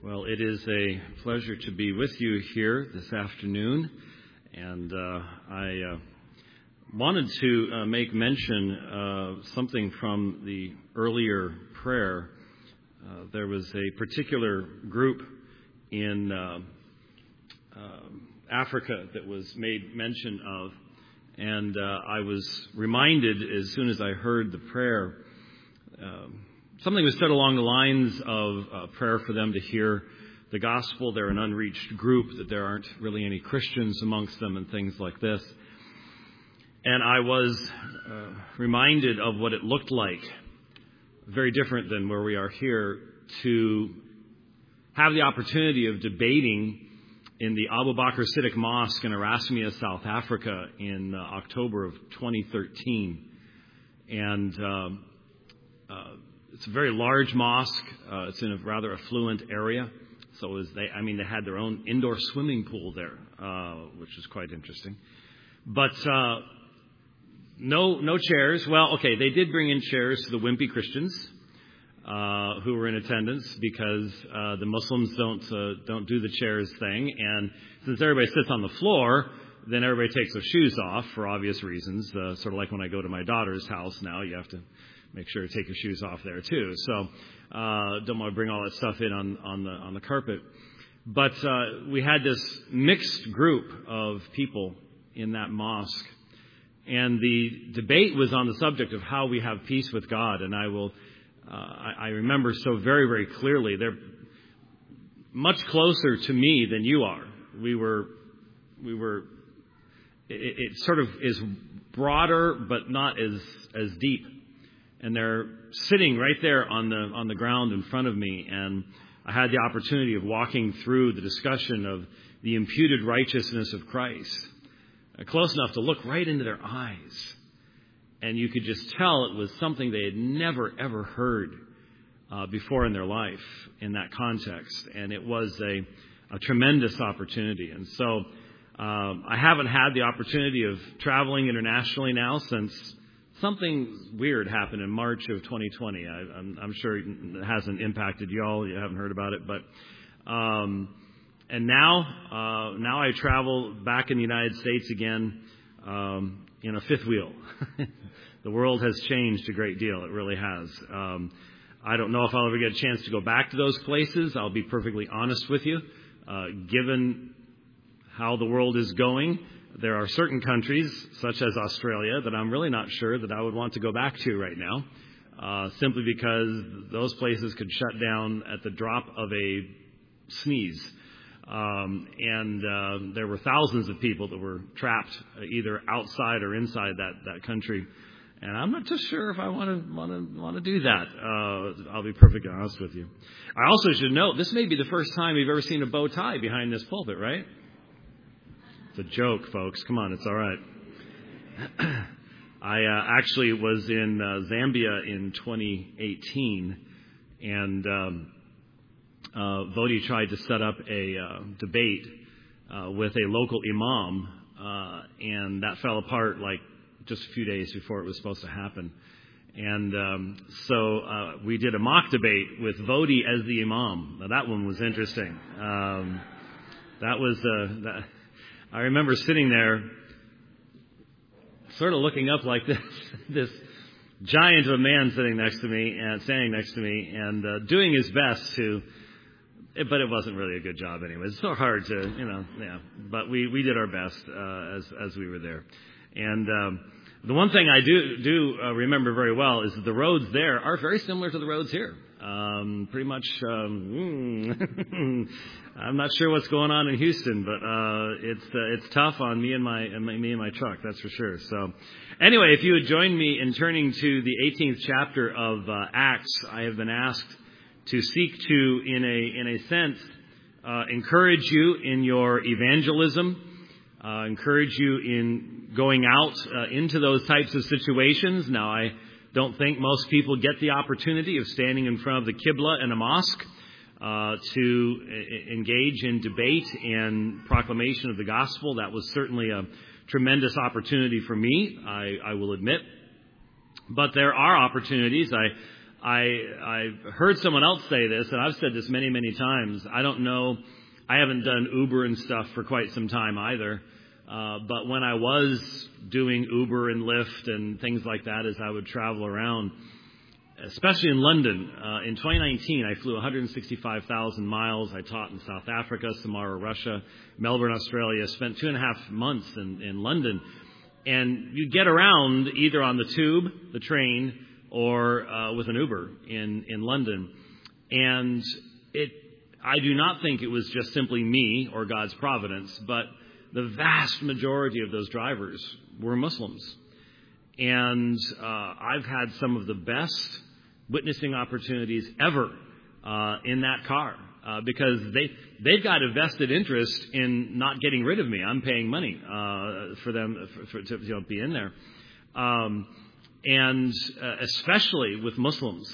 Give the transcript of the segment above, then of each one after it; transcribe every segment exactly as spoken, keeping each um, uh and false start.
Well, it is a pleasure to be with you here this afternoon, and uh, I uh, wanted to uh, make mention of something from the earlier prayer. Uh, there was a particular group in uh, uh, Africa that was made mention of, and uh, I was reminded as soon as I heard the prayer. Um, Something was said along the lines of uh, prayer for them to hear the gospel. They're an unreached group, that there aren't really any Christians amongst them and things like this. And I was uh, reminded of what it looked like, very different than where we are here, to have the opportunity of debating in the Abu Bakr Siddiq Mosque in Erasmia, South Africa in uh, October of twenty thirteen. And um, uh, It's a very large mosque. Uh, it's in a rather affluent area. So as they, I mean, they had their own indoor swimming pool there, uh, which is quite interesting. But uh, no, no chairs. Well, okay, they did bring in chairs to the wimpy Christians uh, who were in attendance, because uh, the Muslims don't uh, don't do the chairs thing. And since everybody sits on the floor, then everybody takes their shoes off for obvious reasons. Uh, sort of like when I go to my daughter's house now, you have to make sure to take your shoes off there too. So uh, don't want to bring all that stuff in on, on the on the carpet. But uh, we had this mixed group of people in that mosque, and the debate was on the subject of how we have peace with God. And I will, uh, I, I remember so very very clearly. They're much closer to me than you are. We were, we were. It, it sort of is broader, but not as as deep. And they're sitting right there on the on the ground in front of me, and I had the opportunity of walking through the discussion of the imputed righteousness of Christ, uh, close enough to look right into their eyes, and you could just tell it was something they had never ever heard uh, before in their life in that context, and it was a, a tremendous opportunity. And so um, I haven't had the opportunity of traveling internationally now since something weird happened in March of twenty twenty. I, I'm, I'm sure it hasn't impacted y'all. You haven't heard about it, but um, and now, uh, now I travel back in the United States again um, in a fifth wheel. The world has changed a great deal. It really has. Um, I don't know if I'll ever get a chance to go back to those places. I'll be perfectly honest with you. Uh, given how the world is going, there are certain countries, such as Australia, that I'm really not sure that I would want to go back to right now, uh, simply because those places could shut down at the drop of a sneeze. Um, and uh, there were thousands of people that were trapped either outside or inside that, that country. And I'm not too sure if I want to want to want to do that. Uh, I'll be perfectly honest with you. I also should note, this may be the first time you've ever seen a bow tie behind this pulpit, right? It's a joke, folks. Come on, it's all right. I uh, actually was in uh, Zambia in twenty eighteen, and um, uh, Vodi tried to set up a uh, debate uh, with a local imam, uh, and that fell apart like just a few days before it was supposed to happen. And um, so uh, we did a mock debate with Vodi as the imam. Now, that one was interesting. Um, that was... Uh, that, I remember sitting there sort of looking up like this, this giant of a man sitting next to me and standing next to me and uh, doing his best to, but it wasn't really a good job anyway. It's so hard to, you know, yeah, but we, we did our best uh, as as we were there. And um, the one thing I do, do uh, remember very well is that the roads there are very similar to the roads here. Um, pretty much, um, mm, I'm not sure what's going on in Houston, but uh, it's uh, it's tough on me and my, my me and my truck, that's for sure. So, anyway, if you would join me in turning to the eighteenth chapter of uh, Acts, I have been asked to seek to, in a in a sense, uh, encourage you in your evangelism, uh, encourage you in going out uh, into those types of situations. Now, I don't think most people get the opportunity of standing in front of the Qibla in a mosque uh, to uh, engage in debate and proclamation of the gospel. That was certainly a tremendous opportunity for me, I, I will admit. But there are opportunities. I I, I've heard someone else say this, and I've said this many, many times. I don't know. I haven't done Uber and stuff for quite some time either. Uh, but when I was doing Uber and Lyft and things like that as I would travel around, especially in London, uh, in twenty nineteen, I flew one hundred sixty-five thousand miles. I taught in South Africa, Samara, Russia, Melbourne, Australia, spent two and a half months in, in London. And you get around either on the tube, the train, or uh, with an Uber in, in London. And it, I do not think it was just simply me or God's providence, but the vast majority of those drivers were Muslims. And uh, I've had some of the best witnessing opportunities ever uh, in that car uh, because they, they've got a vested interest in not getting rid of me. I'm paying money uh, for them for, for, to you know, be in there. Um, and uh, especially with Muslims,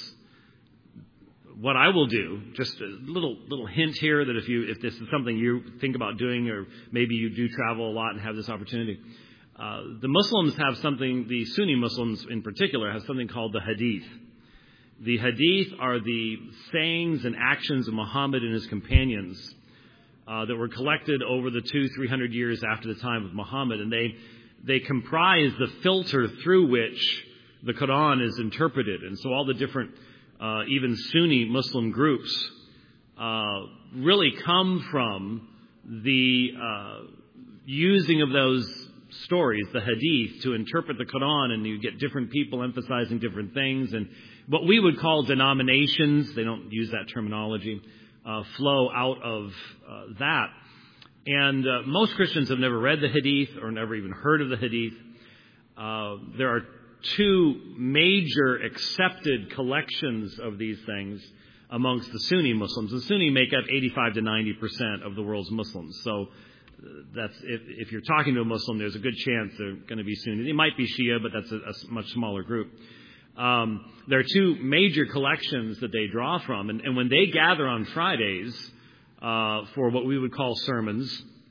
what I will do, just a little little hint here that if you if this is something you think about doing, or maybe you do travel a lot and have this opportunity, uh, the Muslims have something, the Sunni Muslims in particular, have something called the Hadith. The Hadith are the sayings and actions of Muhammad and his companions uh, that were collected over the two, three hundred years after the time of Muhammad, and they they comprise the filter through which the Quran is interpreted. And so all the different Uh, even Sunni Muslim groups uh, really come from the uh, using of those stories, the hadith, to interpret the Quran, and you get different people emphasizing different things. And what we would call denominations, they don't use that terminology, uh, flow out of uh, that. And uh, most Christians have never read the hadith or never even heard of the hadith. Uh, there are two major accepted collections of these things amongst the Sunni Muslims. The Sunni make up eighty-five to ninety percent of the world's Muslims. So that's if, if you're talking to a Muslim, there's a good chance they're going to be Sunni. They might be Shia, but that's a, a much smaller group. Um, there are two major collections that they draw from. And, and when they gather on Fridays uh, for what we would call sermons,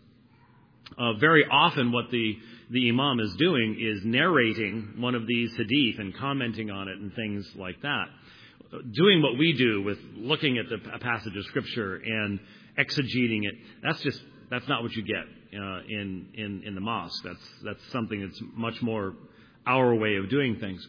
uh, very often what the the Imam is doing is narrating one of these hadith and commenting on it and things like that. Doing what we do with looking at the passage of Scripture and exegeting it, that's just, that's not what you get uh, in, in, in the mosque. That's, that's something that's much more our way of doing things.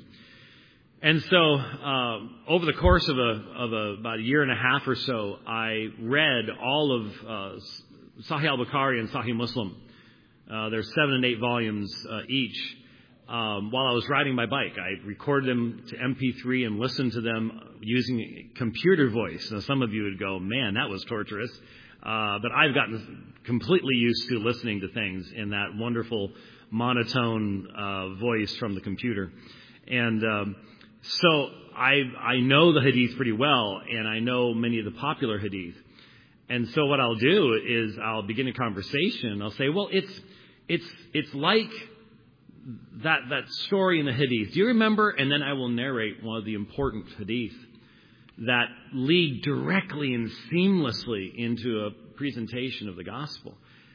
And so, uh, over the course of a, of a, about a year and a half or so, I read all of uh, Sahih al-Bukhari and Sahih Muslim. Uh, there's seven and eight volumes uh, each. Um, while I was riding my bike, I recorded them to M P three and listened to them using computer voice. Now, some of you would go, man, that was torturous. Uh, but I've gotten completely used to listening to things in that wonderful monotone uh, voice from the computer. And um, so I, I know the hadith pretty well, and I know many of the popular hadith. And so what I'll do is I'll begin a conversation. I'll say, well, it's it's it's like that that story in the hadith. Do you remember? And then I will narrate one of the important hadith that lead directly and seamlessly into a presentation of the gospel.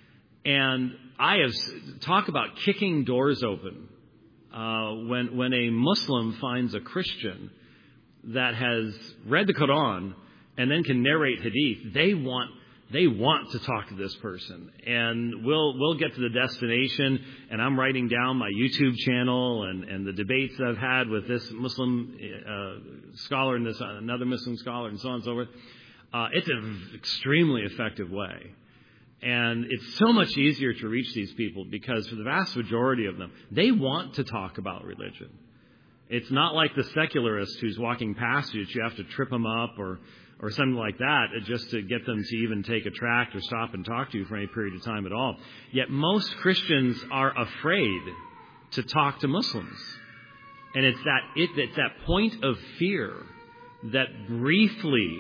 And I have talk about kicking doors open. Uh, when when a Muslim finds a Christian that has read the Quran and then can narrate hadith, they want they want to talk to this person. And we'll we'll get to the destination, and I'm writing down my YouTube channel and, and the debates that I've had with this Muslim uh, scholar and this uh, another Muslim scholar and so on and so forth. Uh, it's an extremely effective way. And it's so much easier to reach these people because for the vast majority of them, they want to talk about religion. It's not like the secularist who's walking past you that you have to trip them up or or something like that just to get them to even take a tract or stop and talk to you for any period of time at all. Yet most Christians are afraid to talk to Muslims. And it's that it, it's that point of fear that briefly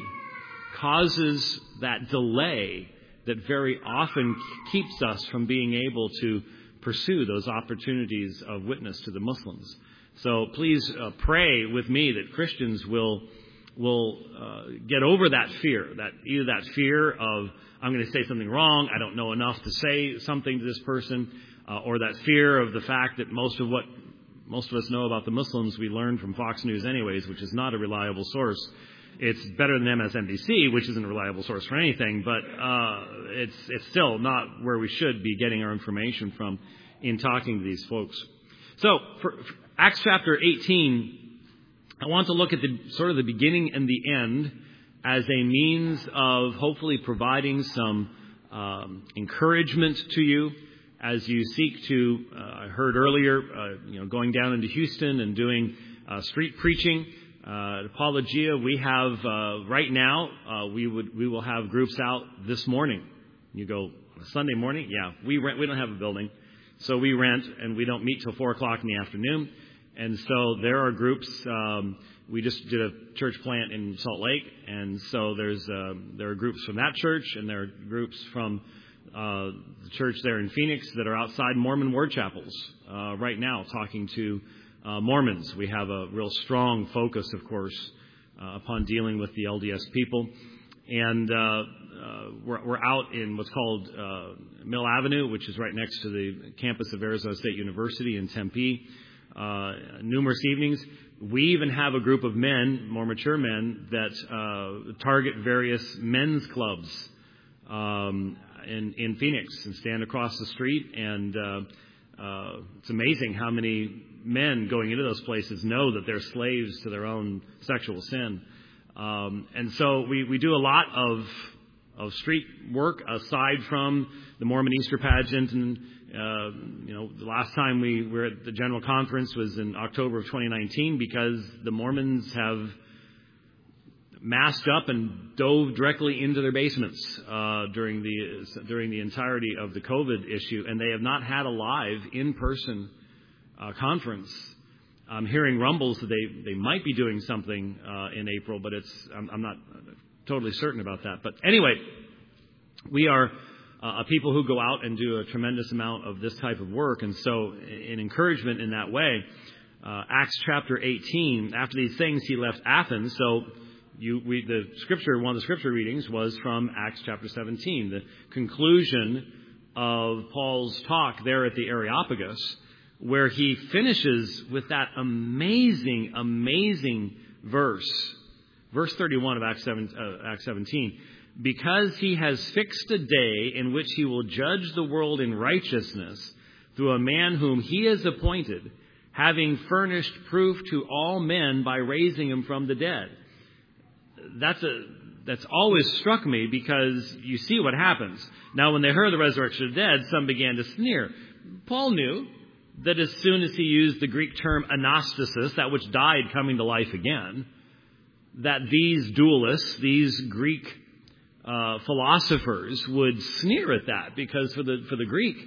causes that delay that very often keeps us from being able to pursue those opportunities of witness to the Muslims. So please uh, pray with me that Christians will will uh, get over that fear, that either that fear of I'm going to say something wrong, I don't know enough to say something to this person, uh, or that fear of the fact that most of what most of us know about the Muslims we learned from Fox News anyways, which is not a reliable source. It's better than M S N B C, which isn't a reliable source for anything, but uh, it's it's still not where we should be getting our information from in talking to these folks. So, for, for Acts chapter eighteen, I want to look at the sort of the beginning and the end as a means of hopefully providing some um, encouragement to you as you seek to, uh, I heard earlier, uh, you know, going down into Houston and doing uh, street preaching. Uh, at Apologia, we have uh, right now uh, we would we will have groups out this morning. You go on a Sunday morning, yeah. We rent. We don't have a building, so we rent, and we don't meet till four o'clock in the afternoon. And so there are groups. Um, we just did a church plant in Salt Lake, and so there's uh, there are groups from that church, and there are groups from uh, the church there in Phoenix that are outside Mormon word chapels uh, right now, talking to uh, Mormons. We have a real strong focus, of course, uh, upon dealing with the L D S people, and uh, uh, we're, we're out in what's called uh, Mill Avenue, which is right next to the campus of Arizona State University in Tempe. Uh, numerous evenings. We even have a group of men, more mature men, that uh, target various men's clubs um, in, in Phoenix and stand across the street. And uh, uh, it's amazing how many men going into those places know that they're slaves to their own sexual sin. Um, and so we, we do a lot of of street work aside from the Mormon Easter pageant. And Uh, you know, the last time we were at the General Conference was in October of twenty nineteen, because the Mormons have masked up and dove directly into their basements uh, during the during the entirety of the COVID issue, and they have not had a live in-person uh, conference. I'm hearing rumbles that they, they might be doing something uh, in April, but it's I'm, I'm not totally certain about that. But anyway, we are Uh, people who go out and do a tremendous amount of this type of work. And so in encouragement in that way, uh, Acts chapter eighteen, after these things, he left Athens. So you, we, the scripture, one of the scripture readings was from Acts chapter seventeen, the conclusion of Paul's talk there at the Areopagus, where he finishes with that amazing, amazing verse, verse thirty-one of Acts seventeen. Because he has fixed a day in which he will judge the world in righteousness through a man whom he has appointed, having furnished proof to all men by raising him from the dead. That's a that's always struck me, because you see what happens. Now, when they heard the resurrection of the dead, some began to sneer. Paul knew that as soon as he used the Greek term anastasis, that which died coming to life again, that these dualists, these Greek Uh, philosophers would sneer at that, because for the for the Greek,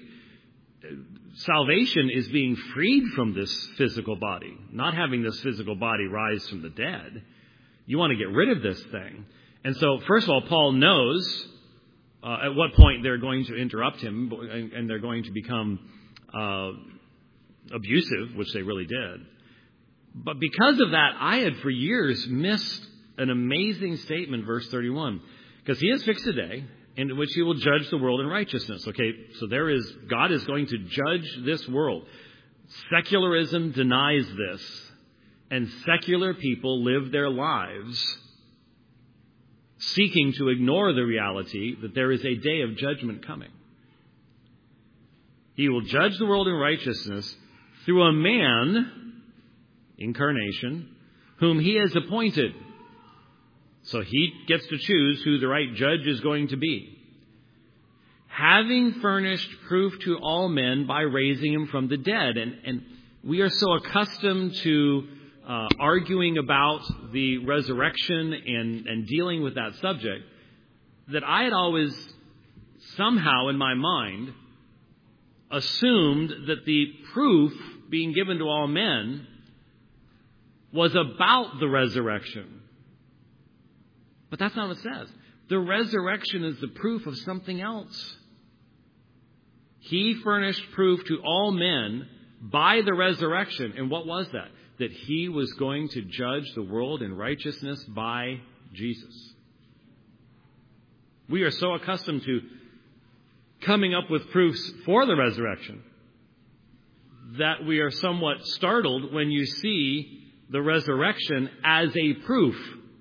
salvation is being freed from this physical body, not having this physical body rise from the dead. You want to get rid of this thing. And so, first of all, Paul knows uh, at what point they're going to interrupt him, and, and they're going to become uh, abusive, which they really did. But because of that, I had for years missed an amazing statement, verse thirty-one. Because he has fixed a day in which he will judge the world in righteousness. Okay, so there is, God is going to judge this world. Secularism denies this. And secular people live their lives seeking to ignore the reality that there is a day of judgment coming. He will judge the world in righteousness through a man, incarnation, whom he has appointed. So he gets to choose who the right judge is going to be. Having furnished proof to all men by raising him from the dead. And, and we are so accustomed to uh, arguing about the resurrection and, and dealing with that subject that I had always somehow in my mind assumed that the proof being given to all men was about the resurrection. But that's not what it says. The resurrection is the proof of something else. He furnished proof to all men by the resurrection. And what was that? That he was going to judge the world in righteousness by Jesus. We are so accustomed to coming up with proofs for the resurrection that we are somewhat startled when you see the resurrection as a proof.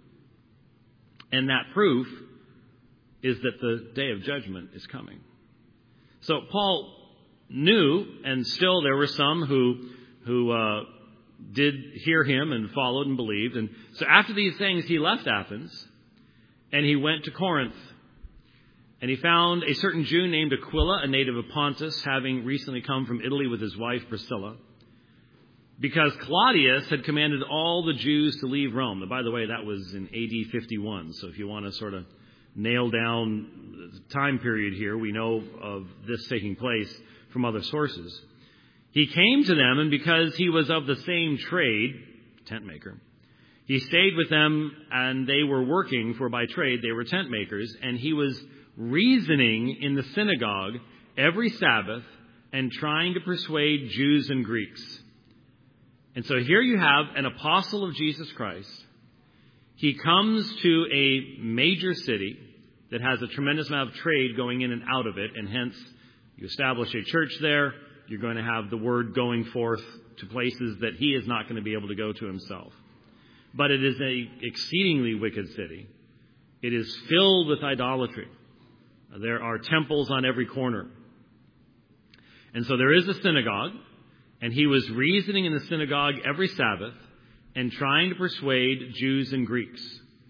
And that proof is that the day of judgment is coming. So Paul knew, and still there were some who who uh, did hear him and followed and believed. And so after these things, he left Athens and he went to Corinth. And he found a certain Jew named Aquila, a native of Pontus, having recently come from Italy with his wife Priscilla, because Claudius had commanded all the Jews to leave Rome. And by the way, that was in A D fifty-one. So if you want to sort of nail down the time period here, we know of this taking place from other sources. He came to them, and because he was of the same trade, tent maker, he stayed with them, and they were working, for by trade they were tent makers, and he was reasoning in the synagogue every Sabbath and trying to persuade Jews and Greeks. And so here you have an apostle of Jesus Christ. He comes to a major city that has a tremendous amount of trade going in and out of it, and hence you establish a church there. You're going to have the word going forth to places that he is not going to be able to go to himself. But it is an exceedingly wicked city. It is filled with idolatry. There are temples on every corner. And so there is a synagogue, and he was reasoning in the synagogue every Sabbath and trying to persuade Jews and Greeks.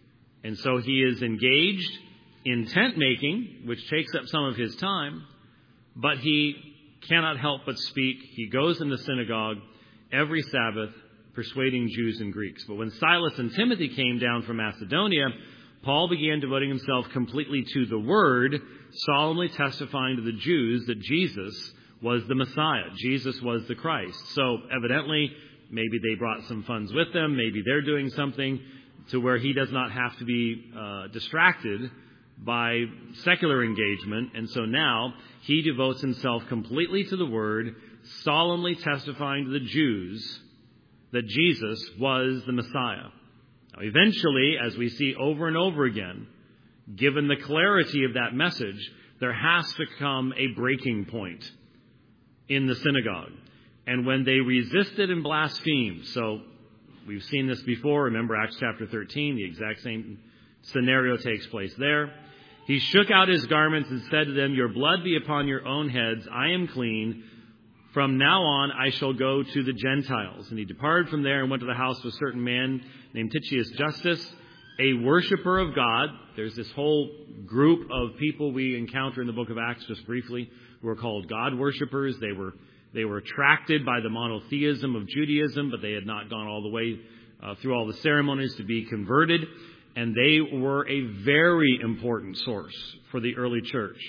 And so he is engaged in tent making, which takes up some of his time, but he cannot help but speak. He goes in the synagogue every Sabbath persuading Jews and Greeks. But when Silas and Timothy came down from Macedonia, Paul began devoting himself completely to the word, solemnly testifying to the Jews that Jesus was the Messiah. Jesus was the Christ. So evidently, maybe they brought some funds with them. Maybe they're doing something to where he does not have to be uh, distracted by secular engagement. And so now he devotes himself completely to the word, solemnly testifying to the Jews that Jesus was the Messiah. Now, eventually, as we see over and over again, given the clarity of that message, there has to come a breaking point in the synagogue. And when they resisted and blasphemed, so we've seen this before, remember Acts chapter thirteen, the exact same scenario takes place there. He shook out his garments and said to them, "Your blood be upon your own heads. I am clean. From now on I shall go to the Gentiles." And he departed from there and went to the house of a certain man named Titius Justus, a worshiper of God. There's this whole group of people we encounter in the book of Acts just briefly who are called God worshippers. They were they were attracted by the monotheism of Judaism, but they had not gone all the way uh, through all the ceremonies to be converted. And they were a very important source for the early church.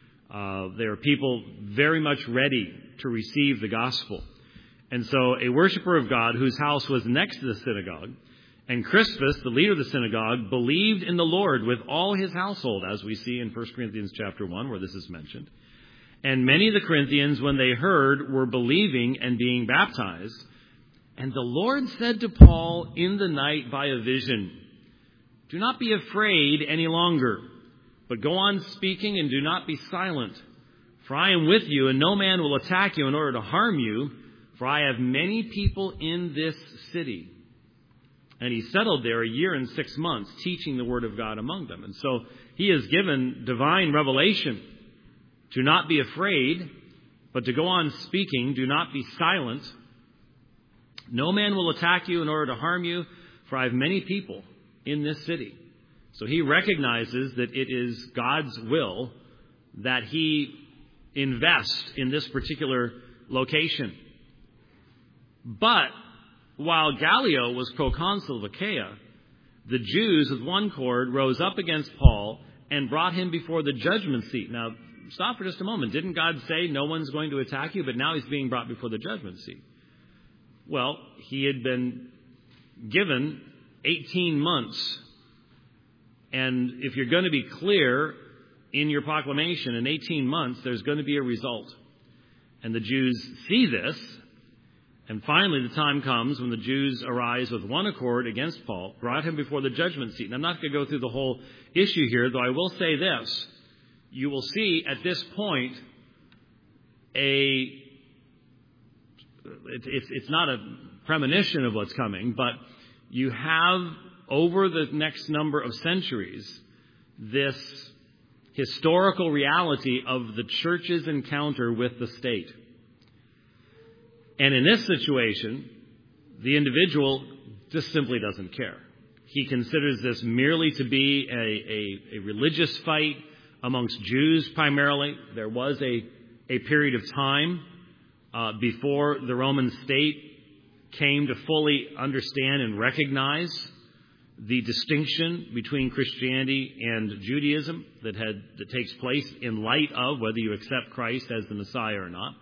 Uh, they were people very much ready to receive the gospel. And so a worshiper of God whose house was next to the synagogue, and Crispus, the leader of the synagogue, believed in the Lord with all his household, as we see in First Corinthians chapter one, where this is mentioned. And many of the Corinthians, when they heard, were believing and being baptized. And the Lord said to Paul in the night by a vision, "Do not be afraid any longer, but go on speaking and do not be silent. For I am with you, and no man will attack you in order to harm you, for I have many people in this city." And he settled there a year and six months, teaching the word of God among them. And so he is given divine revelation to not be afraid, but to go on speaking. Do not be silent. No man will attack you in order to harm you, for I have many people in this city. So he recognizes that it is God's will that he invest in this particular location. But while Gallio was proconsul of Achaia, the Jews with one cord rose up against Paul and brought him before the judgment seat. Now, stop for just a moment. Didn't God say no one's going to attack you? But now he's being brought before the judgment seat. Well, he had been given eighteen months. And if you're going to be clear in your proclamation, in eighteen months, there's going to be a result. And the Jews see this. And finally, the time comes when the Jews arise with one accord against Paul, brought him before the judgment seat. And I'm not going to go through the whole issue here, though I will say this. You will see at this point a it's, it's, it's not a premonition of what's coming, but you have, over the next number of centuries, this historical reality of the church's encounter with the state. And in this situation, the individual just simply doesn't care. He considers this merely to be a, a, a religious fight amongst Jews primarily. There was a, a period of time uh, before the Roman state came to fully understand and recognize the distinction between Christianity and Judaism that had that takes place in light of whether you accept Christ as the Messiah or not.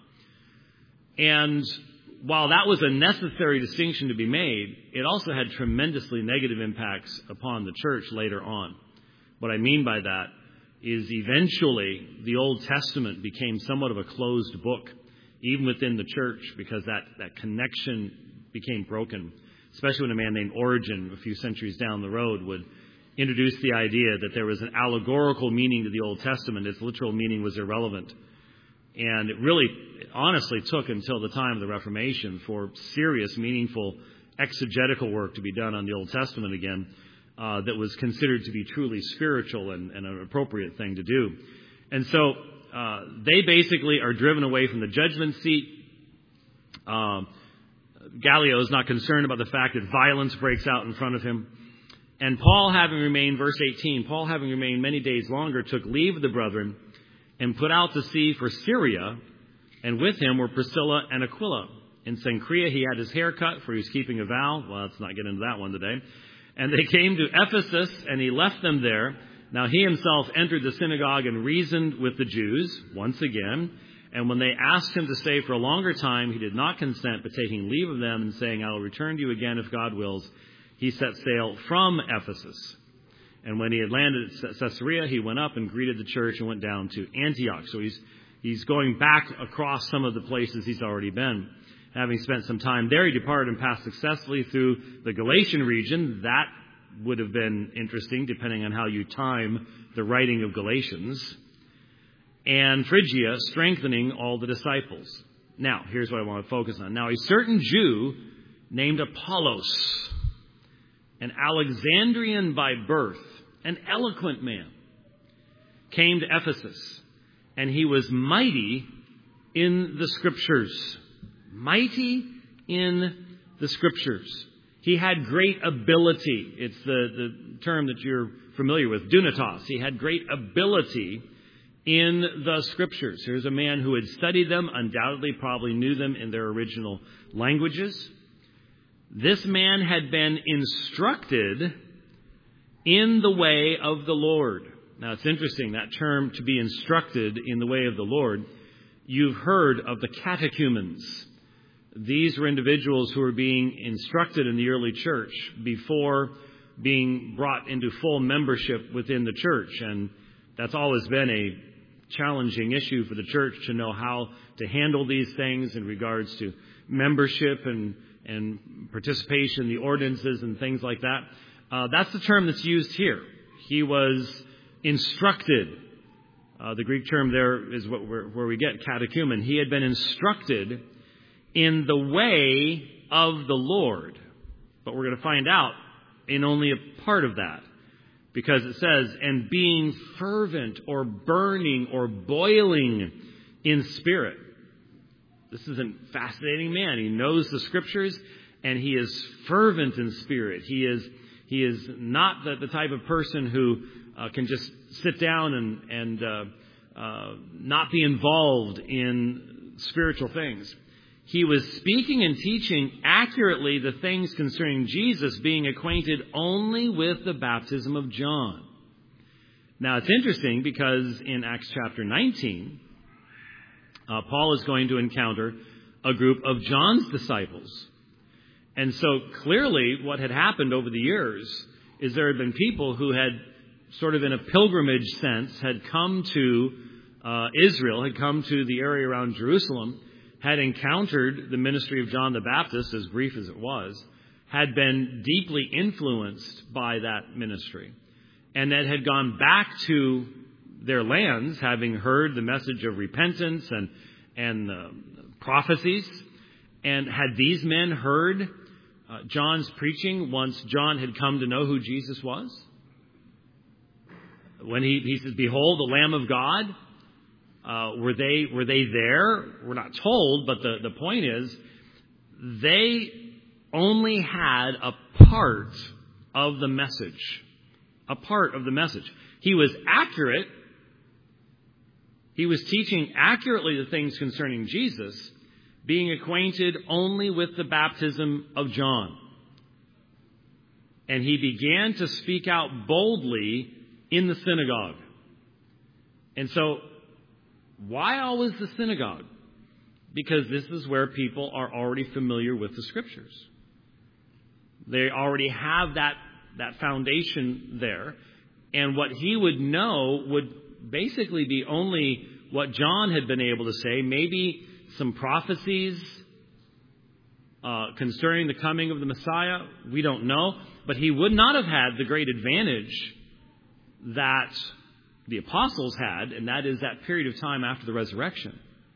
And while that was a necessary distinction to be made, it also had tremendously negative impacts upon the church later on. What I mean by that is eventually the Old Testament became somewhat of a closed book, even within the church, because that, that connection became broken, especially when a man named Origen, a few centuries down the road, would introduce the idea that there was an allegorical meaning to the Old Testament. Its literal meaning was irrelevant. And it really, honestly, took until the time of the Reformation for serious, meaningful exegetical work to be done on the Old Testament again uh, that was considered to be truly spiritual and, and an appropriate thing to do. And so uh, they basically are driven away from the judgment seat. Uh, Gallio is not concerned about the fact that violence breaks out in front of him. And Paul, having remained, verse eighteen, Paul, having remained many days longer, took leave of the brethren and put out to sea for Syria, and with him were Priscilla and Aquila. In Cenchrea he had his hair cut, for he was keeping a vow. Well, let's not get into that one today. And they came to Ephesus, and he left them there. Now he himself entered the synagogue and reasoned with the Jews, once again. And when they asked him to stay for a longer time, he did not consent, but taking leave of them and saying, I will return to you again if God wills, he set sail from Ephesus. And when he had landed at Caesarea, he went up and greeted the church and went down to Antioch. So he's he's going back across some of the places he's already been. Having spent some time there, he departed and passed successfully through the Galatian region. That would have been interesting, depending on how you time the writing of Galatians. And Phrygia, strengthening all the disciples. Now, here's what I want to focus on. Now, a certain Jew named Apollos, an Alexandrian by birth, an eloquent man, came to Ephesus, and he was mighty in the Scriptures. Mighty in the Scriptures. He had great ability. It's the, the term that you're familiar with, dunatos. He had great ability in the Scriptures. Here's a man who had studied them, undoubtedly probably knew them in their original languages. This man had been instructed in the way of the Lord. Now, it's interesting, that term, to be instructed in the way of the Lord. You've heard of the catechumens. These were individuals who were being instructed in the early church before being brought into full membership within the church. And that's always been a challenging issue for the church to know how to handle these things in regards to membership and, and participation in the ordinances and things like that. Uh, that's the term that's used here. He was instructed. Uh, the Greek term there is what we're, where we get catechumen. He had been instructed in the way of the Lord. But we're going to find out in only a part of that. Because it says, and being fervent or burning or boiling in spirit. This is a fascinating man. He knows the Scriptures, and he is fervent in spirit. He is he is not the, the type of person who uh, can just sit down and, and uh, uh, not be involved in spiritual things. He was speaking and teaching accurately the things concerning Jesus, being acquainted only with the baptism of John. Now, it's interesting because in Acts chapter nineteen, uh, Paul is going to encounter a group of John's disciples. And so clearly what had happened over the years is there had been people who had sort of in a pilgrimage sense had come to uh, Israel, had come to the area around Jerusalem, had encountered the ministry of John the Baptist, as brief as it was, had been deeply influenced by that ministry, and that had gone back to their lands, having heard the message of repentance and and uh, prophecies, And had these men heard uh, John's preaching once John had come to know who Jesus was? When he, he says, "Behold, the Lamb of God," uh, were they were they there? We're not told, but the, the point is, they only had a part of the message. A part of the message. He was accurate. He was teaching accurately the things concerning Jesus, being acquainted only with the baptism of John. And he began to speak out boldly in the synagogue. And so, why always the synagogue? Because this is where people are already familiar with the Scriptures. They already have that, that foundation there. And what he would know would basically be only what John had been able to say, maybe some prophecies uh, concerning the coming of the Messiah. We don't know. But he would not have had the great advantage that the apostles had, and that is that period of time after the resurrection,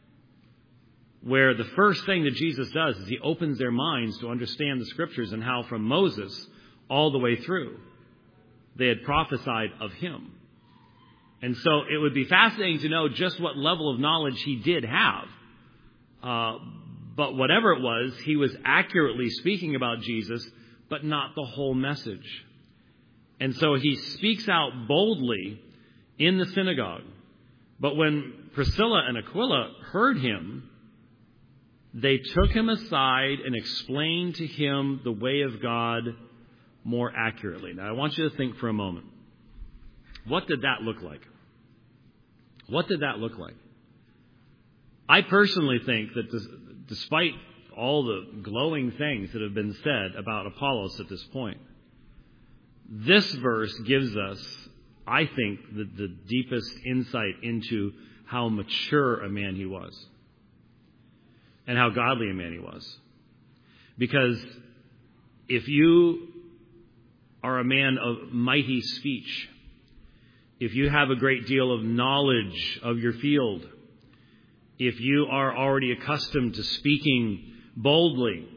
where the first thing that Jesus does is he opens their minds to understand the Scriptures and how from Moses all the way through they had prophesied of him. And so it would be fascinating to know just what level of knowledge he did have. Uh, but whatever it was, he was accurately speaking about Jesus, but not the whole message. And so he speaks out boldly in the synagogue. But when Priscilla and Aquila heard him, they took him aside and explained to him the way of God more accurately. Now, I want you to think for a moment. What did that look like? What did that look like? I personally think that this, despite all the glowing things that have been said about Apollos at this point, this verse gives us, I think, the, the deepest insight into how mature a man he was and how godly a man he was. Because if you are a man of mighty speech, if you have a great deal of knowledge of your field, if you are already accustomed to speaking boldly,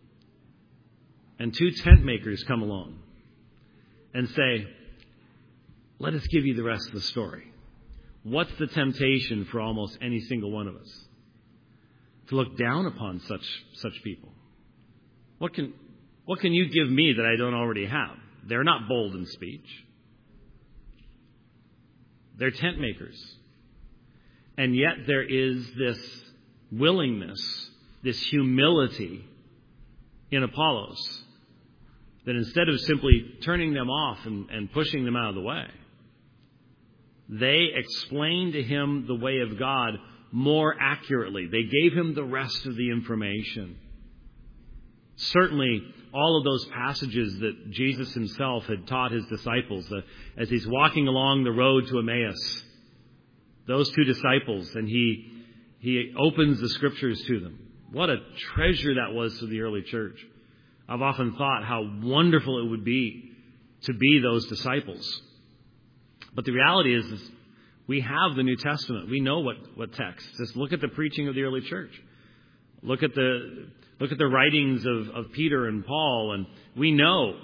and two tent makers come along and say, "Let us give you the rest of the story." What's the temptation for almost any single one of us? To look down upon such such people. What can what can you give me that I don't already have? They're not bold in speech. They're tent makers. And yet there is this willingness, this humility in Apollos, that instead of simply turning them off and, and pushing them out of the way, they explained to him the way of God more accurately. They gave him the rest of the information. Certainly, all of those passages that Jesus himself had taught his disciples uh, as he's walking along the road to Emmaus, those two disciples, and he he opens the Scriptures to them. What a treasure that was to the early church. I've often thought how wonderful it would be to be those disciples. But the reality is, is we have the New Testament. We know what, what text. Just look at the preaching of the early church. Look at the look at the writings of, of Peter and Paul, and we know.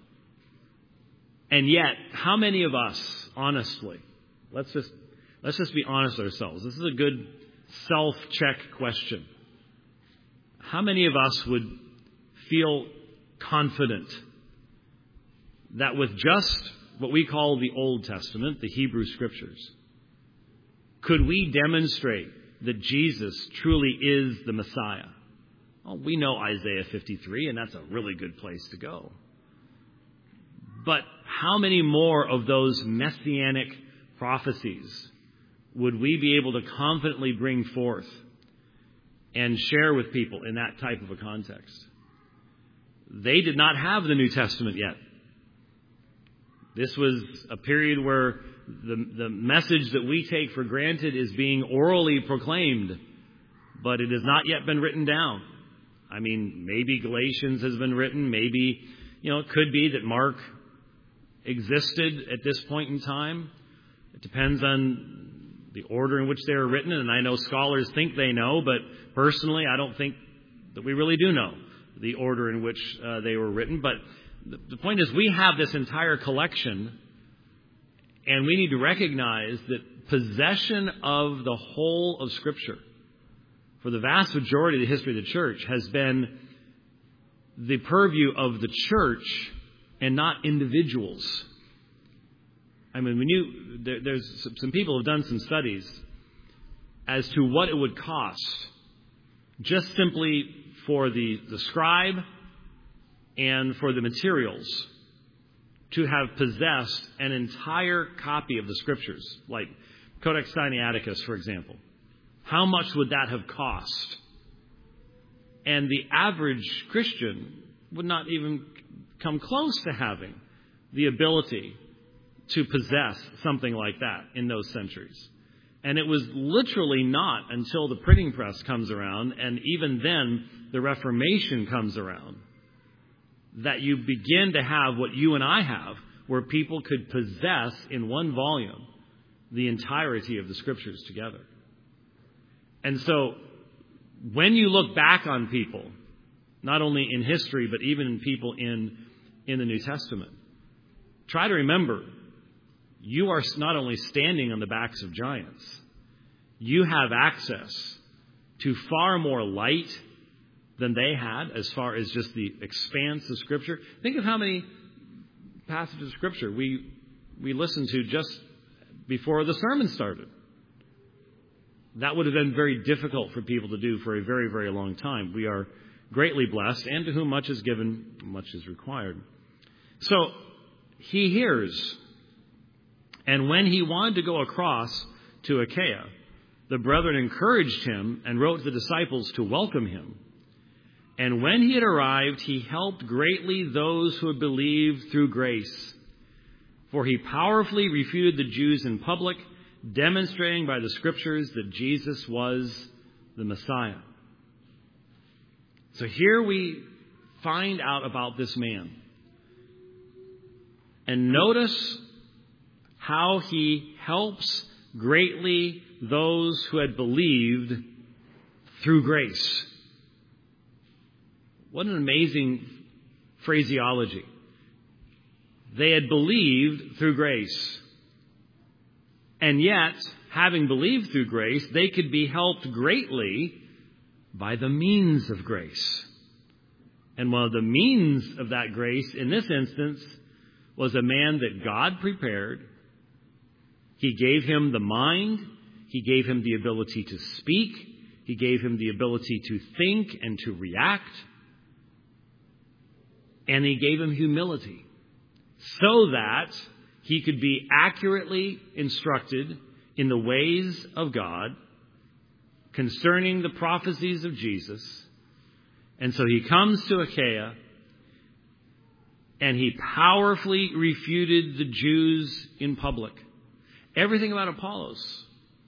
And yet, how many of us, honestly, let's just let's just be honest with ourselves. This is a good self-check question. How many of us would feel confident that with just what we call the Old Testament, the Hebrew Scriptures, could we demonstrate that Jesus truly is the Messiah? Well, we know Isaiah fifty-three, and that's a really good place to go. But how many more of those messianic prophecies would we be able to confidently bring forth and share with people in that type of a context? They did not have the New Testament yet. This was a period where the, the message that we take for granted is being orally proclaimed, but it has not yet been written down. I mean, maybe Galatians has been written. Maybe, you know, it could be that Mark existed at this point in time. It depends on the order in which they were written, and I know scholars think they know, but personally I don't think that we really do know the order in which uh, they were written. But the, the point is, we have this entire collection, and we need to recognize that possession of the whole of Scripture, for the vast majority of the history of the church, has been the purview of the church and not individuals. I mean, when you, there, there's some people have done some studies as to what it would cost just simply for the, the scribe and for the materials to have possessed an entire copy of the Scriptures, like Codex Sinaiticus, for example. How much would that have cost? And the average Christian would not even come close to having the ability to possess something like that in those centuries. And it was literally not until the printing press comes around, and even then the Reformation comes around, that you begin to have what you and I have, where people could possess in one volume the entirety of the Scriptures together. And so when you look back on people, not only in history, but even in people in, in the New Testament, try to remember, you are not only standing on the backs of giants, you have access to far more light than they had as far as just the expanse of Scripture. Think of how many passages of Scripture we we listened to just before the sermon started. That would have been very difficult for people to do for a very, very long time. We are greatly blessed, and to whom much is given, much is required. So he hears. And when he wanted to go across to Achaia, the brethren encouraged him and wrote to the disciples to welcome him. And when he had arrived, he helped greatly those who had believed through grace. For he powerfully refuted the Jews in public, demonstrating by the Scriptures that Jesus was the Messiah. So here we find out about this man. And notice how he helps greatly those who had believed through grace. What an amazing phraseology. They had believed through grace. And yet, having believed through grace, they could be helped greatly by the means of grace. And one of the means of that grace in this instance was a man that God prepared. He gave him the mind. He gave him the ability to speak. He gave him the ability to think and to react. And he gave him humility so that he could be accurately instructed in the ways of God concerning the prophecies of Jesus. And so he comes to Achaia, and he powerfully refuted the Jews in public. Everything about Apollos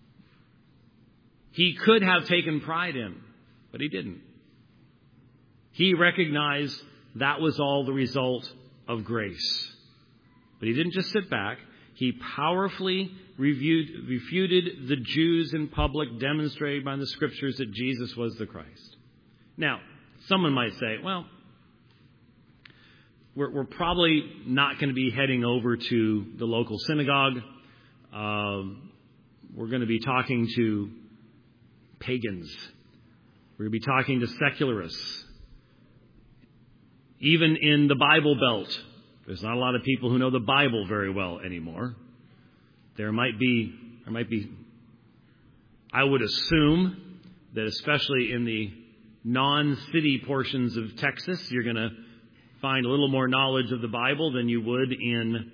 he could have taken pride in, but he didn't. He recognized that was all the result of grace. But he didn't just sit back. He powerfully reviewed, refuted the Jews in public, demonstrating by the Scriptures that Jesus was the Christ. Now, someone might say, well, we're, we're probably not going to be heading over to the local synagogue. Um, we're going to be talking to pagans. We're going to be talking to secularists. Even in the Bible Belt, there's not a lot of people who know the Bible very well anymore. There might be, there might be, I would assume that especially in the non-city portions of Texas, you're going to find a little more knowledge of the Bible than you would in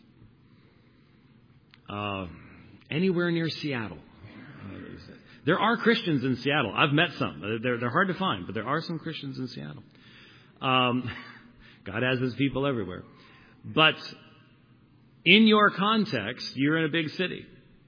uh, anywhere near Seattle. There are Christians in Seattle. I've met some. They're, they're hard to find, but there are some Christians in Seattle. Um, God has His people everywhere. But in your context, you're in a big city.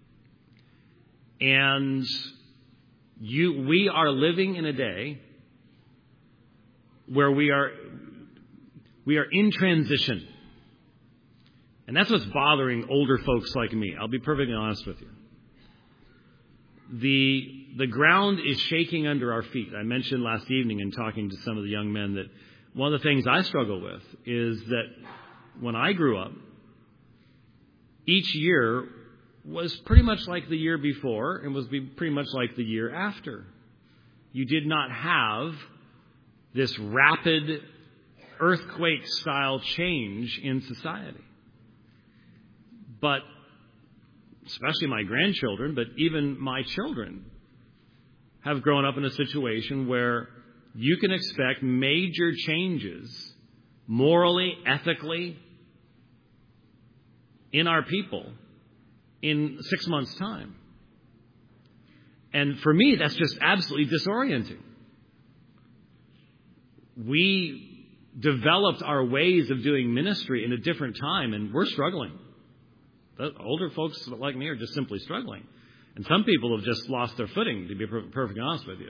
And you, we are living in a day where we are, we are in transition. And that's what's bothering older folks like me. I'll be perfectly honest with you. The, the ground is shaking under our feet. I mentioned last evening in talking to some of the young men that one of the things I struggle with is that when I grew up, each year was pretty much like the year before and was pretty much like the year after. You did not have this rapid earthquake-style change in society. But especially my grandchildren, but even my children have grown up in a situation where you can expect major changes morally, ethically, in our people in six months' time. And for me, that's just absolutely disorienting. We developed our ways of doing ministry in a different time, and we're struggling. The older folks like me are just simply struggling. And some people have just lost their footing, to be perfectly honest with you.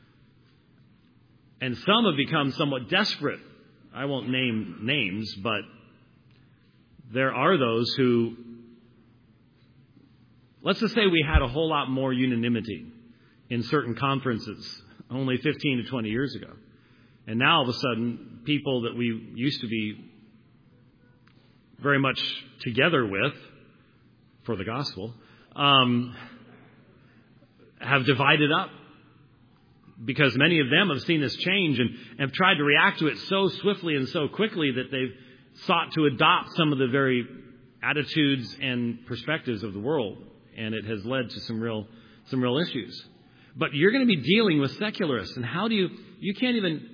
And some have become somewhat desperate. I won't name names, but there are those who, let's just say we had a whole lot more unanimity in certain conferences only fifteen to twenty years ago. And now all of a sudden, people that we used to be very much together with for the gospel um, have divided up, because many of them have seen this change and have tried to react to it so swiftly and so quickly that they've sought to adopt some of the very attitudes and perspectives of the world, and it has led to some real some real issues. But you're going to be dealing with secularists, and how do you you can't even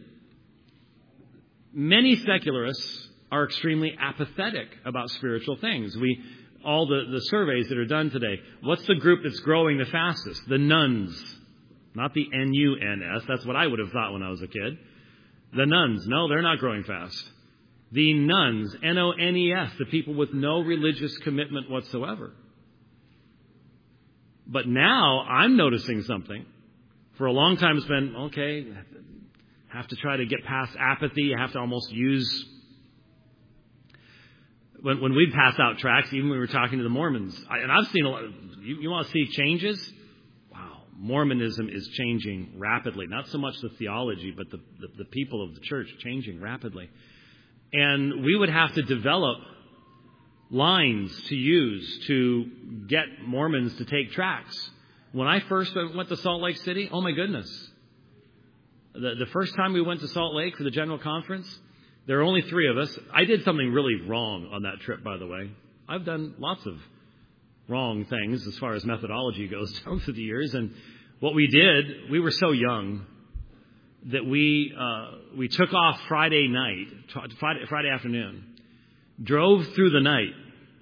many secularists are extremely apathetic about spiritual things. We all the, the surveys that are done today, what's the group that's growing the fastest? The nuns. Not the N U N S. That's what I would have thought when I was a kid. The nuns. No, they're not growing fast. The nuns, N O N E S, the people with no religious commitment whatsoever. But now I'm noticing something. For a long time it's been, okay, have to try to get past apathy. You have to almost use... When, when we'd pass out tracts, even when we were talking to the Mormons, I, and I've seen a lot of... You, you want to see changes? Wow, Mormonism is changing rapidly. Not so much the theology, but the, the, the people of the church changing rapidly. And we would have to develop lines to use to get Mormons to take tracts. When I first went to Salt Lake City, oh my goodness. The, the first time we went to Salt Lake for the general conference, there were only three of us. I did something really wrong on that trip, by the way. I've done lots of wrong things as far as methodology goes down through the years. And what we did, we were so young that we uh, we took off Friday night, Friday, Friday afternoon, drove through the night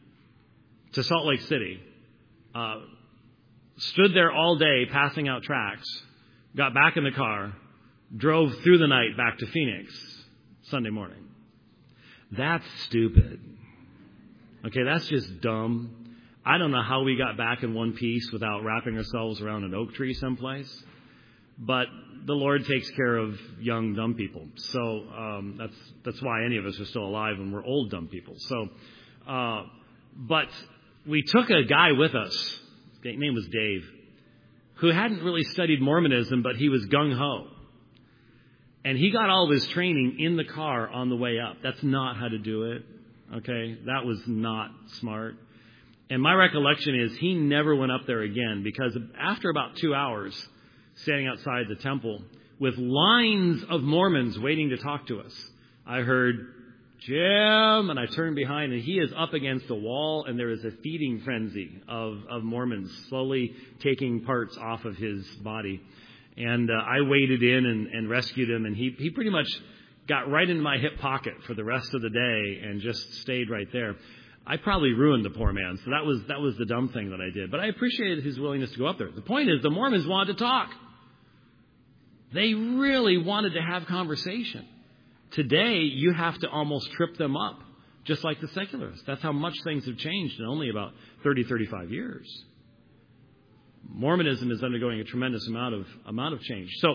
to Salt Lake City, uh, stood there all day passing out tracts, got back in the car, drove through the night back to Phoenix Sunday morning. That's stupid. Okay, that's just dumb. I don't know how we got back in one piece without wrapping ourselves around an oak tree someplace. But the Lord takes care of young, dumb people. So um, that's that's why any of us are still alive, and we're old, dumb people. So, uh, but we took a guy with us. His name was Dave, who hadn't really studied Mormonism, but he was gung-ho. And he got all of his training in the car on the way up. That's not how to do it. Okay? That was not smart. And my recollection is he never went up there again, because after about two hours standing outside the temple with lines of Mormons waiting to talk to us, I heard, "Jim," and I turned behind, and he is up against a wall, and there is a feeding frenzy of, of Mormons slowly taking parts off of his body. And uh, I waded in and, and rescued him, and he, he pretty much got right into my hip pocket for the rest of the day and just stayed right there. I probably ruined the poor man, so that was that was the dumb thing that I did. But I appreciated his willingness to go up there. The point is, the Mormons wanted to talk. They really wanted to have conversation. Today, you have to almost trip them up, just like the secularists. That's how much things have changed in only about thirty, thirty-five years. Mormonism is undergoing a tremendous amount of amount of change. So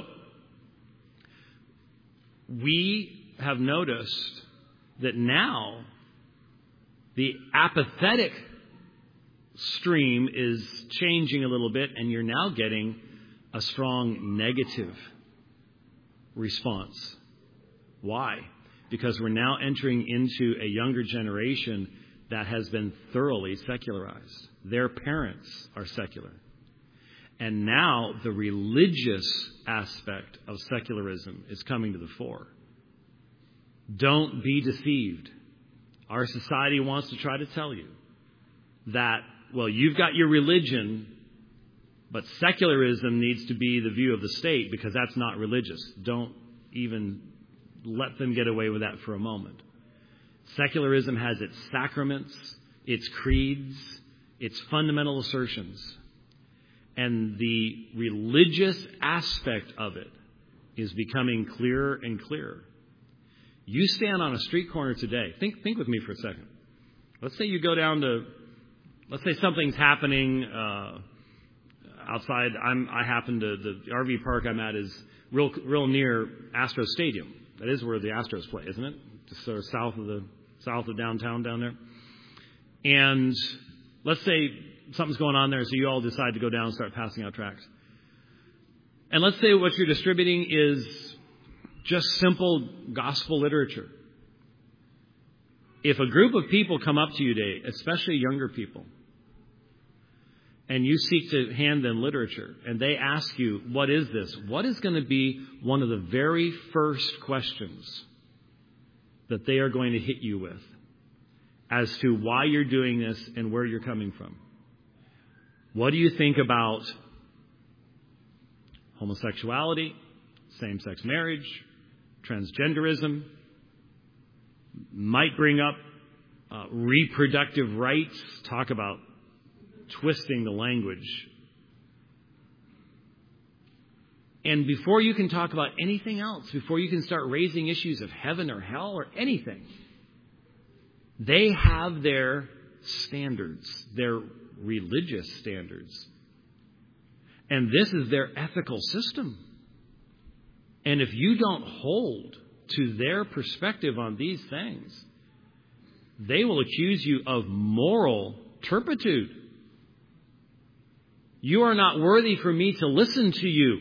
we have noticed that now the apathetic stream is changing a little bit, and you're now getting a strong negative response. Why? Because we're now entering into a younger generation that has been thoroughly secularized. Their parents are secular. And now the religious aspect of secularism is coming to the fore. Don't be deceived. Our society wants to try to tell you that, well, you've got your religion, but secularism needs to be the view of the state because that's not religious. Don't even let them get away with that for a moment. Secularism has its sacraments, its creeds, its fundamental assertions. And the religious aspect of it is becoming clearer and clearer. You stand on a street corner today. Think, think with me for a second. Let's say you go down to, let's say something's happening uh, outside. I'm, I happen to, the R V park I'm at is real, real near Astros Stadium. That is where the Astros play, isn't it? Just sort of south of the south of downtown down there. And let's say something's going on there, so you all decide to go down and start passing out tracts. And let's say what you're distributing is just simple gospel literature. If a group of people come up to you today, especially younger people, and you seek to hand them literature, and they ask you, what is this? What is going to be one of the very first questions that they are going to hit you with as to why you're doing this and where you're coming from? What do you think about homosexuality, same-sex marriage, transgenderism? Might bring up uh, reproductive rights, talk about twisting the language. And before you can talk about anything else, before you can start raising issues of heaven or hell or anything, they have their standards, their religious standards. And this is their ethical system. And if you don't hold to their perspective on these things, they will accuse you of moral turpitude. You are not worthy for me to listen to you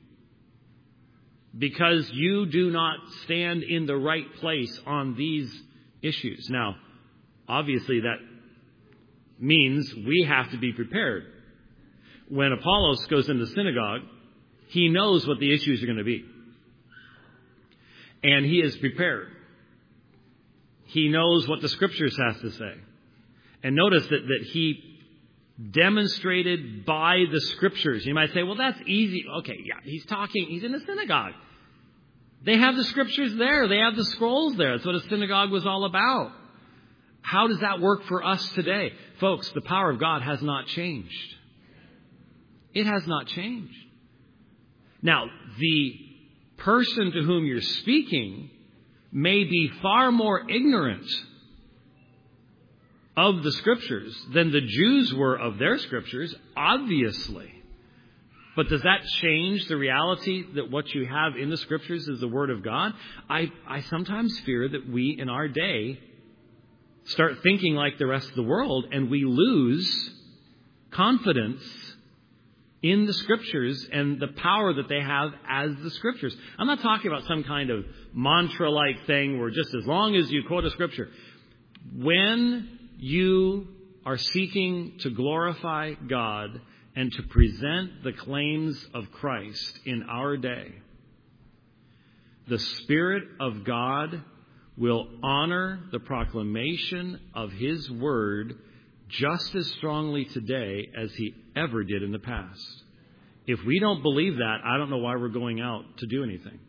because you do not stand in the right place on these issues. Now, obviously that means we have to be prepared. When Apollos goes into the synagogue, he knows what the issues are going to be. And he is prepared. He knows what the Scriptures has to say. And notice that, that he demonstrated by the Scriptures. You might say, well, that's easy. Okay, yeah, he's talking, he's in a synagogue. They have the Scriptures there. They have the scrolls there. That's what a synagogue was all about. How does that work for us today? Folks, the power of God has not changed. It has not changed. Now, the person to whom you're speaking may be far more ignorant of the Scriptures than the Jews were of their Scriptures, obviously. But does that change the reality that what you have in the Scriptures is the Word of God? I, I sometimes fear that we in our day start thinking like the rest of the world and we lose confidence in the Scriptures and the power that they have as the Scriptures. I'm not talking about some kind of mantra-like thing where just as long as you quote a Scripture. When you are seeking to glorify God and to present the claims of Christ in our day, the Spirit of God will honor the proclamation of His Word just as strongly today as He ever did in the past. If we don't believe that, I don't know why we're going out to do anything.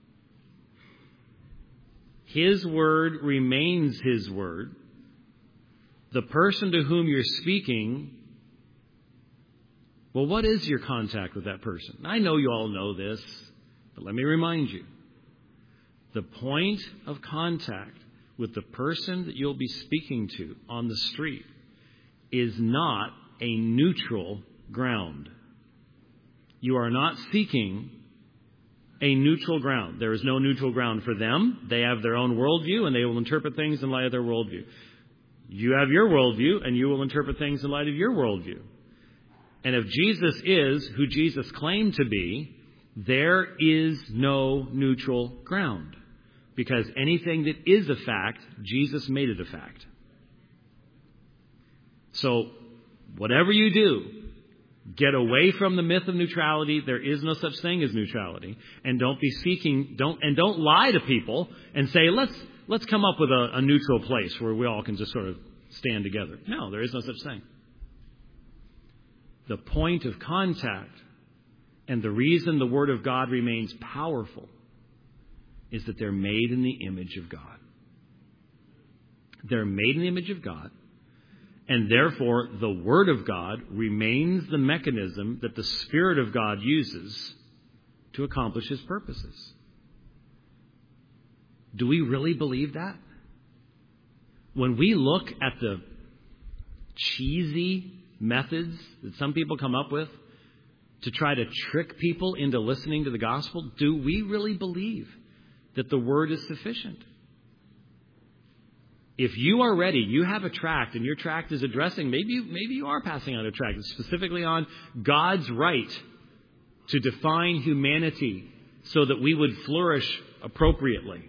His Word remains His Word. The person to whom you're speaking, well, what is your contact with that person? I know you all know this, but let me remind you. The point of contact with the person that you'll be speaking to on the street is not a neutral ground. You are not seeking a neutral ground. There is no neutral ground for them. They have their own worldview, and they will interpret things in light of their worldview. You have your worldview, and you will interpret things in light of your worldview. And if Jesus is who Jesus claimed to be, there is no neutral ground. Because anything that is a fact, Jesus made it a fact. So, whatever you do, get away from the myth of neutrality. There is no such thing as neutrality. And don't be seeking, don't, and don't lie to people and say, let's, let's come up with a, a neutral place where we all can just sort of stand together. No, there is no such thing. The point of contact and the reason the Word of God remains powerful is that they're made in the image of God. They're made in the image of God, and therefore the Word of God remains the mechanism that the Spirit of God uses to accomplish His purposes. Do we really believe that? When we look at the cheesy methods that some people come up with to try to trick people into listening to the gospel, do we really believe that the Word is sufficient? If you are ready, you have a tract, and your tract is addressing, maybe you, maybe you are passing out a tract specifically on God's right to define humanity so that we would flourish appropriately.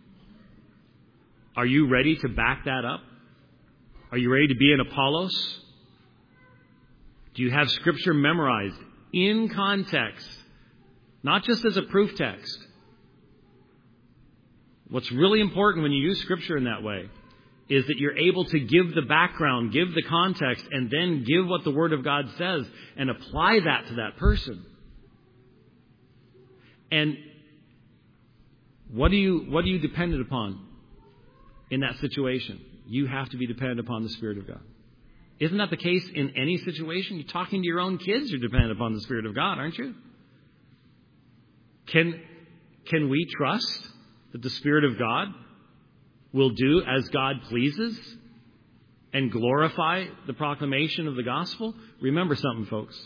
Are you ready to back that up? Are you ready to be an Apollos? Do you have Scripture memorized in context, not just as a proof text? What's really important when you use Scripture in that way is that you're able to give the background, give the context, and then give what the Word of God says and apply that to that person. And what do you what are you dependent upon in that situation? You have to be dependent upon the Spirit of God. Isn't that the case in any situation? You're talking to your own kids, you're dependent upon the Spirit of God, aren't you? Can, can we trust that the Spirit of God will do as God pleases and glorify the proclamation of the gospel? Remember something, folks.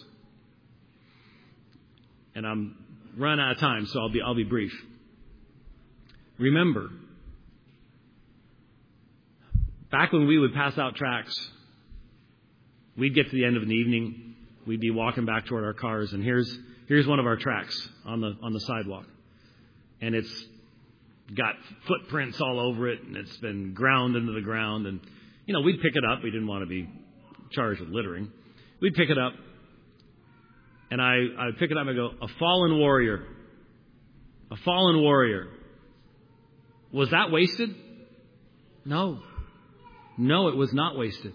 And I'm running out of time, so I'll be I'll be brief. Remember, back when we would pass out tracts, we'd get to the end of an evening, we'd be walking back toward our cars, and here's here's one of our tracts on the on the sidewalk. And it's got footprints all over it, and it's been ground into the ground. And, you know, we'd pick it up. We didn't want to be charged with littering. We'd pick it up, and I, I'd pick it up and go, a fallen warrior. A fallen warrior. Was that wasted? No. No, it was not wasted.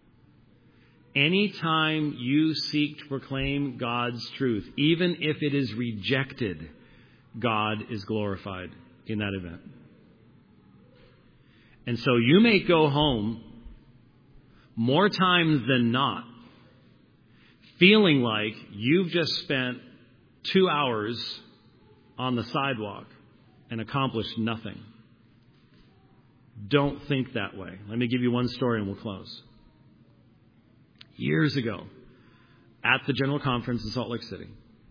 Anytime you seek to proclaim God's truth, even if it is rejected, God is glorified in that event. And so you may go home more times than not feeling like you've just spent two hours on the sidewalk and accomplished nothing. Don't think that way. Let me give you one story and we'll close. Years ago, at the General Conference in Salt Lake City,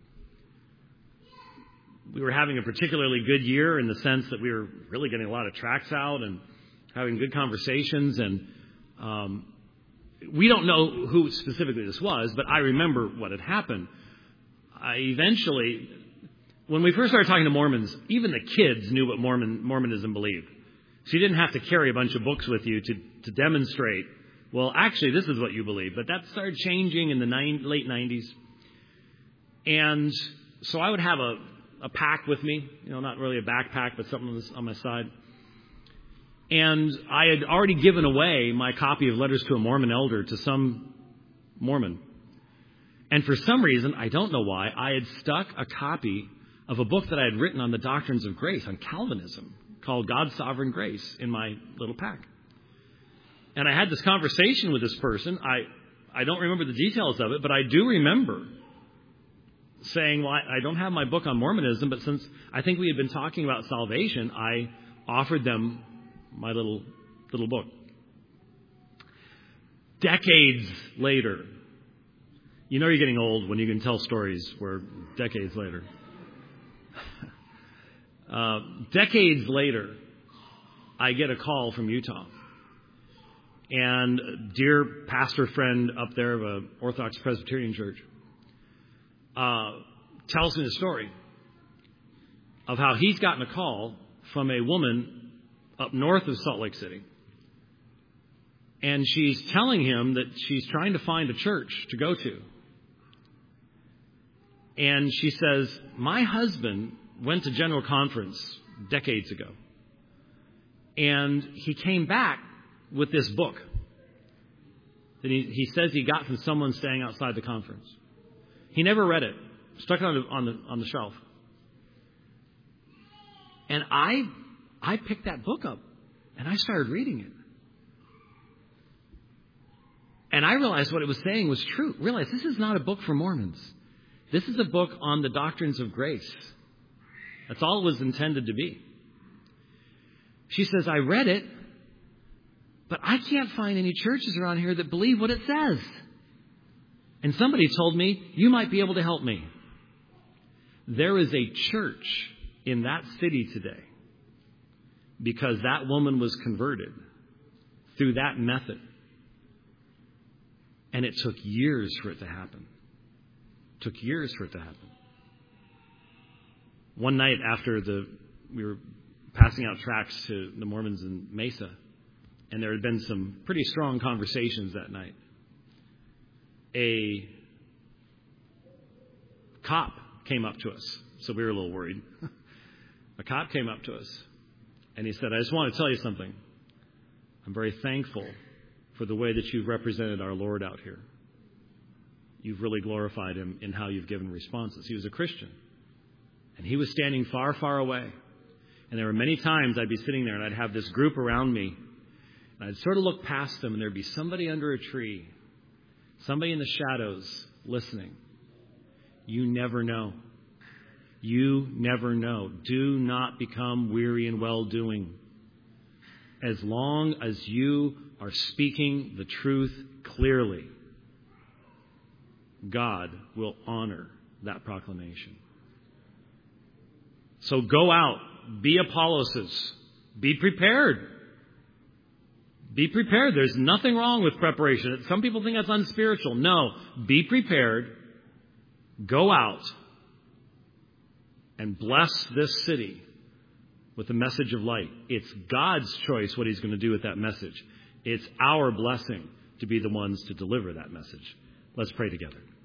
we were having a particularly good year in the sense that we were really getting a lot of tracts out and having good conversations. And um, we don't know who specifically this was, but I remember what had happened. I eventually, when we first started talking to Mormons, even the kids knew what Mormon Mormonism believed. So you didn't have to carry a bunch of books with you to, to demonstrate, well, actually, this is what you believe. But that started changing in the nine, late nineties. And so I would have a a pack with me, you know, not really a backpack, but something on, this, on my side. And I had already given away my copy of Letters to a Mormon Elder to some Mormon. And for some reason, I don't know why, I had stuck a copy of a book that I had written on the doctrines of grace, on Calvinism, called God's Sovereign Grace, in my little pack. And I had this conversation with this person. I, I don't remember the details of it, but I do remember saying, well, I don't have my book on Mormonism, but since I think we had been talking about salvation, I offered them my little little book. Decades later, you know you're getting old when you can tell stories where decades later. uh, decades later, I get a call from Utah. and a dear pastor friend up there of an Orthodox Presbyterian church uh, tells me the story of how he's gotten a call from a woman up north of Salt Lake City. And she's telling him that she's trying to find a church to go to. And she says, my husband went to General Conference decades ago. And he came back with this book that he, he says he got from someone staying outside the conference. He never read it. Stuck it on the, on the, on the shelf. And I, I picked that book up and I started reading it. And I realized what it was saying was true. Realized this is not a book for Mormons. This is a book on the doctrines of grace. That's all it was intended to be. She says, I read it, but I can't find any churches around here that believe what it says. And somebody told me, you might be able to help me. There is a church in that city today because that woman was converted through that method. And it took years for it to happen. It took years for it to happen. One night after the we were passing out tracts to the Mormons in Mesa, and there had been some pretty strong conversations that night. A cop came up to us, so we were a little worried. A cop came up to us, and he said, I just want to tell you something. I'm very thankful for the way that you've represented our Lord out here. You've really glorified him in how you've given responses. He was a Christian. And he was standing far, far away. And there were many times I'd be sitting there and I'd have this group around me. And I'd sort of look past them and there'd be somebody under a tree. Somebody in the shadows listening. You never know. You never know. Do not become weary in well-doing. As long as you are speaking the truth clearly, God will honor that proclamation. So go out, be Apolloses, be prepared. Be prepared. There's nothing wrong with preparation. Some people think that's unspiritual. No, be prepared. Go out and bless this city with a message of light. It's God's choice what he's going to do with that message. It's our blessing to be the ones to deliver that message. Let's pray together.